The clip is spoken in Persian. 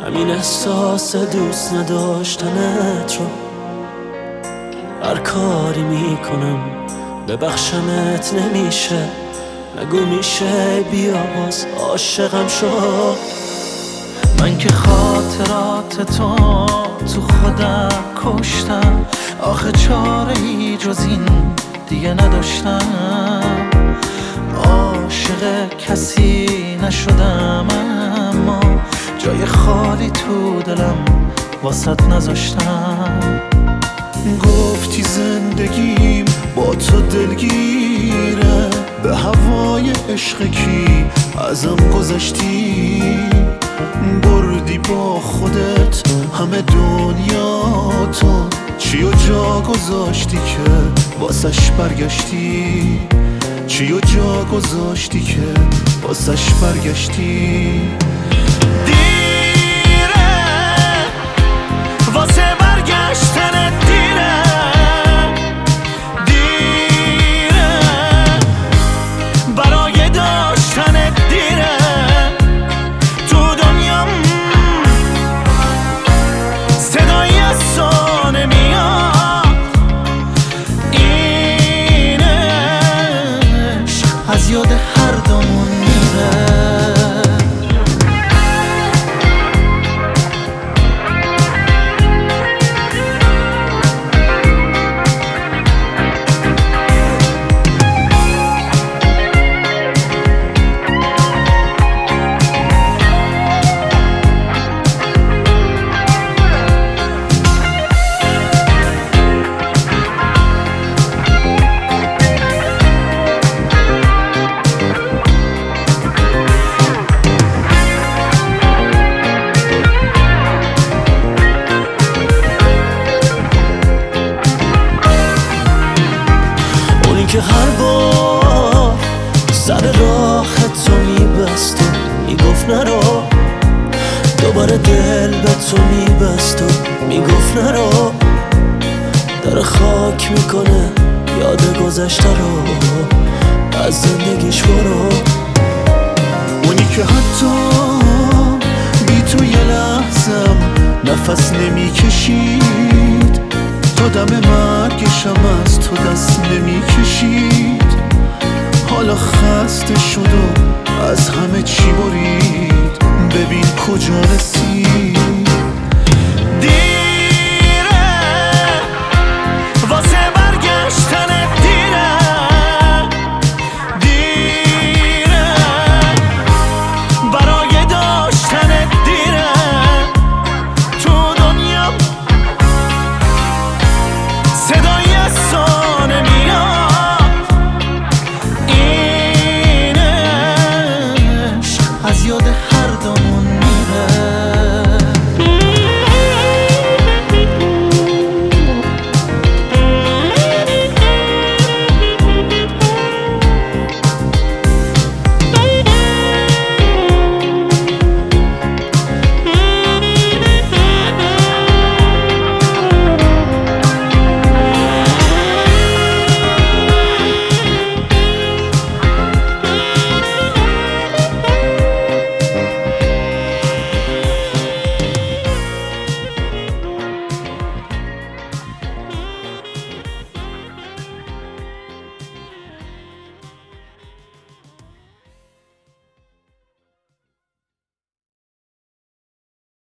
همین احساس دوست نداشتنت رو هر کاری میکنم ببخشمت نمیشه. نگو میشه بیا باز عاشقم شو. من که خاطرات تو خودم کشتم، آخه چاره‌ای جز این دیگه نداشتم. عاشق کسی نشدم اما جای خالی تو دلم واسط نذاشتم. گفتی زندگیم با تو دلگیره، به هوای عشق کی ازم گذشتی. بردی با خودت همه دنیا تو، چی و جا گذاشتی که واسش برگشتی. چی و جا گذاشتی که واسش برگشتی. دیره واسه برگشتن، دیره دیره برای داشتن، دیره تو دنیام صدای از تو نمیاد. اینش از یاد هر دومون میره. که هر بار سر راه تو میبست و میگفت نرو، دوباره دل به تو میبست و میگفت نرو. داره خاک میکنه یاد گذشته رو، از زندگیش برو. اونی که حتی بی تو یه لحظم نفس نمیکشید، تا دم مرگشم از تو دست نمیکشید. حالا خسته شد و از همه چی برید. ببین